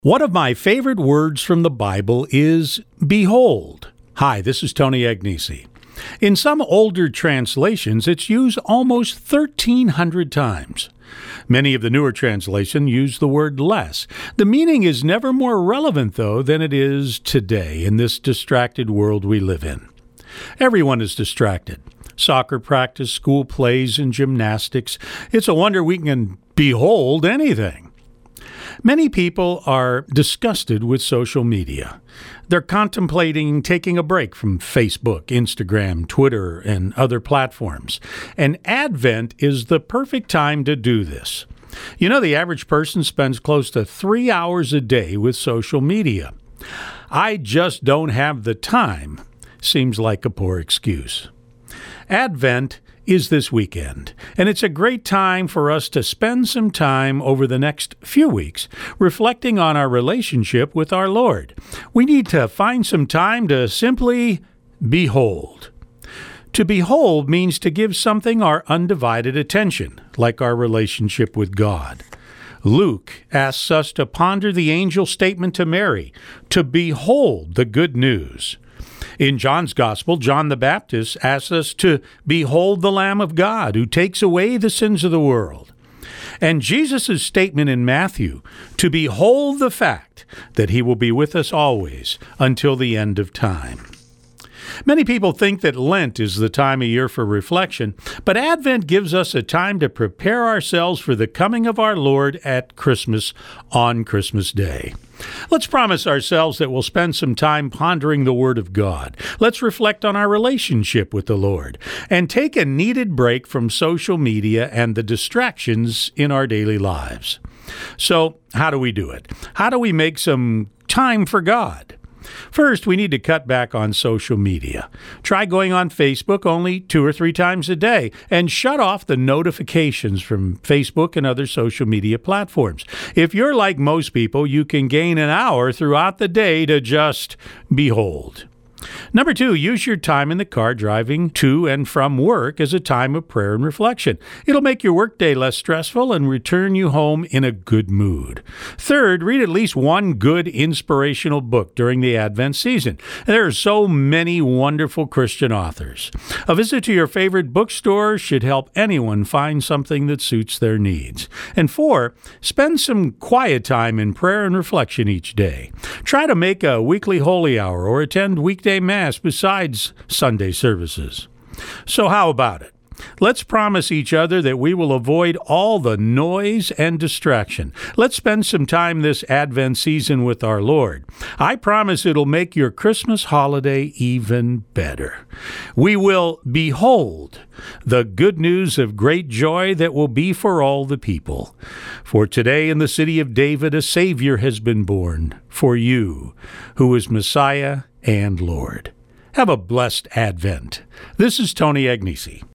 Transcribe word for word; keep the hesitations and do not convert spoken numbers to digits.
One of my favorite words from the Bible is behold. Hi, this is Tony Agnesi. In some older translations, it's used almost thirteen hundred times. Many of the newer translations use the word less. The meaning is never more relevant, though, than it is today in this distracted world we live in. Everyone is distracted. Soccer practice, school plays, and gymnastics. It's a wonder we can behold anything. Many people are disgusted with social media. They're contemplating taking a break from Facebook, Instagram, Twitter, and other platforms. And Advent is the perfect time to do this. You know, the average person spends close to three hours a day with social media. I just don't have the time. Seems like a poor excuse. Advent is this weekend, and it's a great time for us to spend some time over the next few weeks reflecting on our relationship with our Lord. We need to find some time to simply behold. To behold means to give something our undivided attention, like our relationship with God. Luke asks us to ponder the angel statement to Mary, to behold the good news. In John's Gospel, John the Baptist asks us to behold the Lamb of God who takes away the sins of the world. And Jesus' statement in Matthew, to behold the fact that he will be with us always until the end of time. Many people think that Lent is the time of year for reflection, but Advent gives us a time to prepare ourselves for the coming of our Lord at Christmas on Christmas Day. Let's promise ourselves that we'll spend some time pondering the Word of God. Let's reflect on our relationship with the Lord and take a needed break from social media and the distractions in our daily lives. So, how do we do it? How do we make some time for God? First, we need to cut back on social media. Try going on Facebook only two or three times a day and shut off the notifications from Facebook and other social media platforms. If you're like most people, you can gain an hour throughout the day to just behold. Number two, use your time in the car driving to and from work as a time of prayer and reflection. It'll make your workday less stressful and return you home in a good mood. Third, read at least one good inspirational book during the Advent season. There are so many wonderful Christian authors. A visit to your favorite bookstore should help anyone find something that suits their needs. And four, spend some quiet time in prayer and reflection each day. Try to make a weekly holy hour or attend weekday Mass besides Sunday services. So how about it? Let's promise each other that we will avoid all the noise and distraction. Let's spend some time this Advent season with our Lord. I promise it'll make your Christmas holiday even better. We will behold the good news of great joy that will be for all the people. For today in the city of David a Savior has been born for you, who is Messiah and Lord. Have a blessed Advent. This is Tony Agnesi.